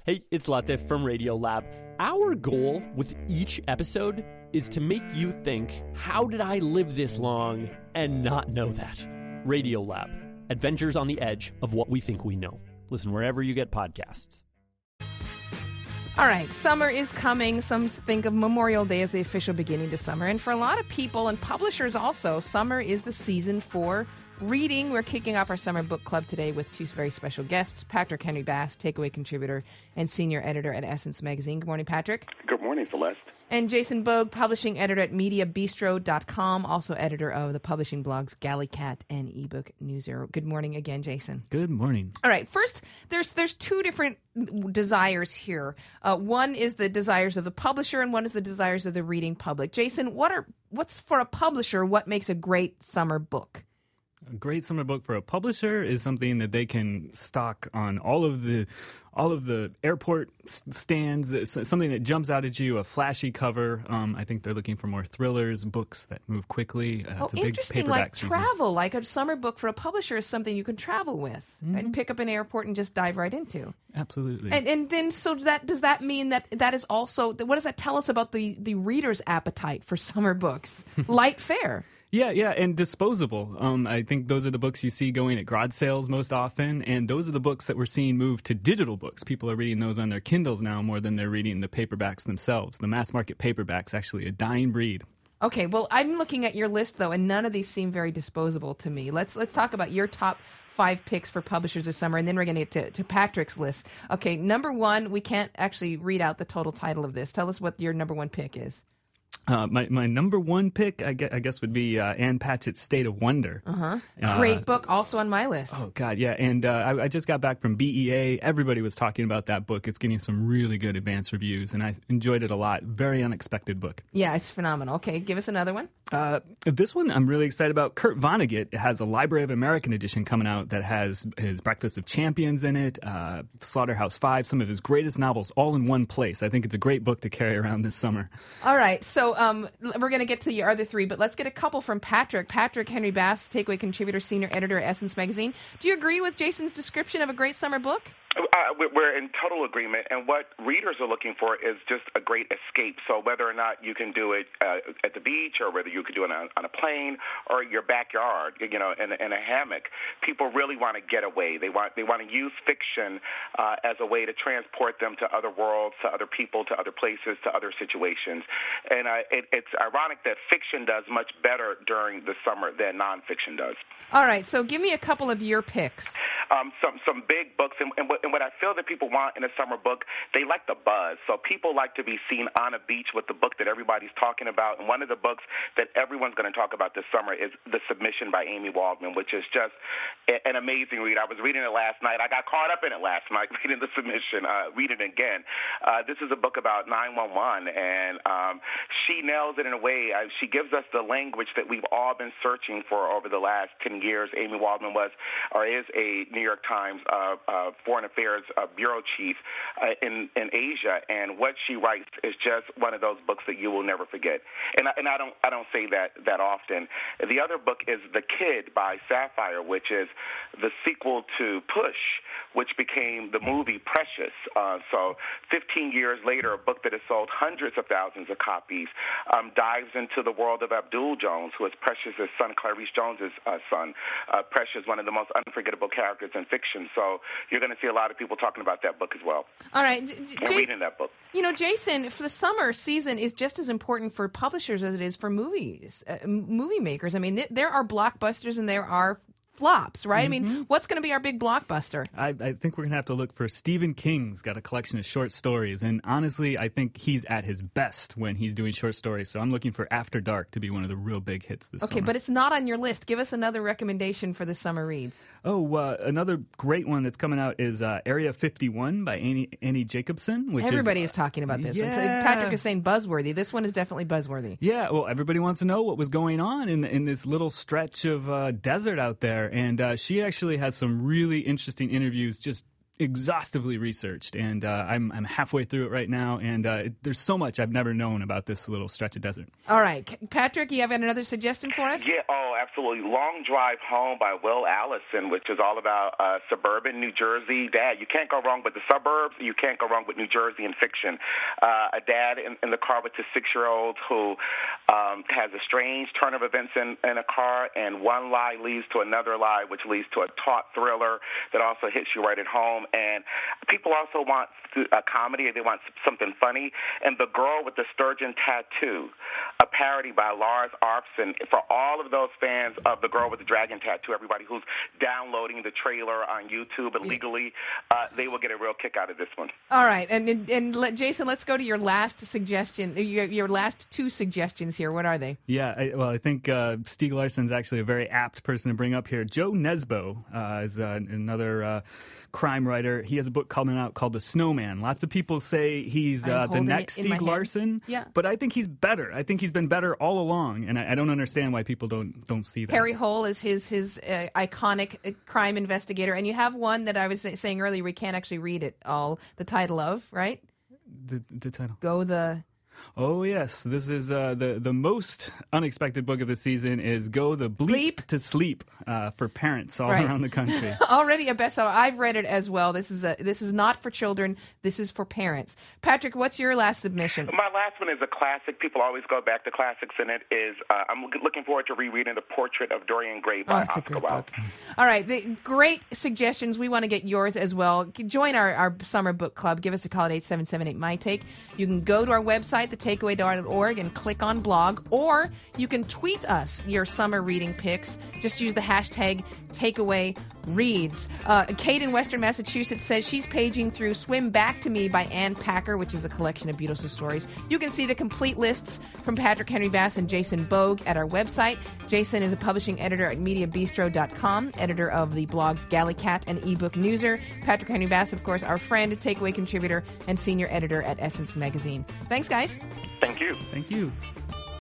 Hey, it's Latif from Radiolab. Our goal with each episode is to make you think, how did I live this long and not know that? Radiolab, adventures on the edge of what we think we know. Listen wherever you get podcasts. All right, summer is coming. Some think of Memorial Day as the official beginning to summer. And for a lot of people and publishers also, summer is the season for reading. We're kicking off our summer book club today with two very special guests, Patrick Henry Bass, takeaway contributor and senior editor at Essence Magazine. Good morning, Patrick. Good morning, Celeste. And Jason Bogue, publishing editor at MediaBistro.com, also editor of the publishing blogs GalleyCat and eBook NewsZero. Good morning again, Jason. Good morning. All right, first, there's two different desires here. One is the desires of the publisher, and one is the desires of the reading public. Jason, what's for a publisher? What makes a great summer book? A great summer book for a publisher is something that they can stock on all of the airport stands, something that jumps out at you, a flashy cover. I think they're looking for more thrillers, books that move quickly. It's a big interesting, paperback like season. travel, like a summer book for a publisher is something you can travel with and pick up an airport and just dive right into. Absolutely. And then, so does that mean that is also, what does that tell us about the reader's appetite for summer books? Light fare. Yeah, and disposable. I think those are the books you see going at garage sales most often, and those are the books that we're seeing move to digital books. People are reading those on their Kindles now more than they're reading the paperbacks themselves. The mass market paperback's actually a dying breed. Okay, well, I'm looking at your list, though, and none of these seem very disposable to me. Let's talk about your top 5 picks for publishers this summer, and then we're going to get to Patrick's list. Okay, number 1, we can't actually read out the total title of this. Tell us what your number 1 pick is. My number 1 pick, I guess, would be Ann Patchett's State of Wonder. Great book, also on my list. Oh, God, yeah. And I just got back from BEA. Everybody was talking about that book. It's getting some really good advanced reviews, and I enjoyed it a lot. Very unexpected book. Yeah, it's phenomenal. Okay, give us another one. This one I'm really excited about. Kurt Vonnegut has a Library of American edition coming out that has his Breakfast of Champions in it, Slaughterhouse-Five, some of his greatest novels all in one place. I think it's a great book to carry around this summer. All right, so we're going to get to your other 3, but let's get a couple from Patrick. Patrick Henry Bass, takeaway contributor, senior editor at Essence Magazine. Do you agree with Jason's description of a great summer book? We're in total agreement, and what readers are looking for is just a great escape. So whether or not you can do it at the beach, or whether you could do it on a plane, or your backyard, in a hammock, people really want to get away. They want to use fiction as a way to transport them to other worlds, to other people, to other places, to other situations. And it's ironic that fiction does much better during the summer than nonfiction does. All right, so give me a couple of your picks. Some big books, and what I feel that people want in a summer book, they like the buzz. So people like to be seen on a beach with the book that everybody's talking about. And one of the books that everyone's going to talk about this summer is The Submission by Amy Waldman, which is just an amazing read. I was reading it last night. I got caught up in it last night, reading The Submission, read it again. This is a book about 911, and she nails it in a way. She gives us the language that we've all been searching for over the last 10 years. Amy Waldman is a New York Times Foreign Affairs bureau chief in Asia, and what she writes is just one of those books that you will never forget. And I don't say that often. The other book is The Kid by Sapphire, which is the sequel to Push, which became the movie Precious. So 15 years later, a book that has sold hundreds of thousands of copies dives into the world of Abdul Jones, who is Precious's son, Clarice Jones's son. Precious, one of the most unforgettable characters in fiction. So you're going to see a lot of people talking about that book as well. All right. And reading that book. Jason, for the summer season is just as important for publishers as it is for movie makers. I mean, there are blockbusters and there are flops, right? I mean, what's going to be our big blockbuster? I think we're going to have to look for Stephen King's got a collection of short stories, and honestly, I think he's at his best when he's doing short stories, so I'm looking for After Dark to be one of the real big hits this summer. Okay, but it's not on your list. Give us another recommendation for the summer reads. Another great one that's coming out is Area 51 by Annie Jacobson. Everybody is talking about this one. So Patrick is saying buzzworthy. This one is definitely buzzworthy. Yeah, well, everybody wants to know what was going on in this little stretch of desert out there. And she actually has some really interesting interviews, just exhaustively researched, and I'm halfway through it right now, and there's so much I've never known about this little stretch of desert. All right. Patrick, you have another suggestion for us? Yeah, absolutely. Long Drive Home by Will Allison, which is all about suburban New Jersey. Dad, you can't go wrong with the suburbs. You can't go wrong with New Jersey in fiction. A dad in the car with his 6-year-old who has a strange turn of events in a car, and one lie leads to another lie, which leads to a taut thriller that also hits you right at home. And people also want a comedy. They want something funny. And The Girl with the Sturgeon Tattoo, a parody by Lars Arfson. For all of those fans of The Girl with the Dragon Tattoo, everybody who's downloading the trailer on YouTube illegally, they will get a real kick out of this one. All right. And Jason, let's go to your last suggestion, your last 2 suggestions here. What are they? Yeah, I think Stieg Larsson's actually a very apt person to bring up here. Joe Nesbo is another crime writer. He has a book coming out called The Snowman. Lots of people say he's the next Stieg Larsson, but I think he's better. I think he's been better all along, and I don't understand why people don't see that. Harry Hole is his iconic crime investigator, and you have one that I was saying earlier we can't actually read it all, the title of, right? The title. Oh, yes. This is the most unexpected book of the season is Go the Bleep to Sleep for parents all around the country. Already a bestseller. I've read it as well. This is not for children. This is for parents. Patrick, what's your last submission? My last one is a classic. People always go back to classics, and it is I'm looking forward to rereading The Portrait of Dorian Gray by Oscar Wilde. All right. Great suggestions. We want to get yours as well. Join our summer book club. Give us a call at 8778-MY-TAKE. You can go to our website, thetakeaway.org, and click on blog, or you can tweet us your summer reading picks. Just use the hashtag #TakeawayReads. Kate in Western Massachusetts says she's paging through Swim Back to Me by Ann Packer, which is a collection of beautiful stories. You can see the complete lists from Patrick Henry Bass and Jason Bogue at our website. Jason is a publishing editor at MediaBistro.com, editor of the blogs Gallicat and eBook Newser. Patrick Henry Bass, of course, our friend, takeaway contributor, and senior editor at Essence Magazine. Thanks, guys. Thank you. Thank you.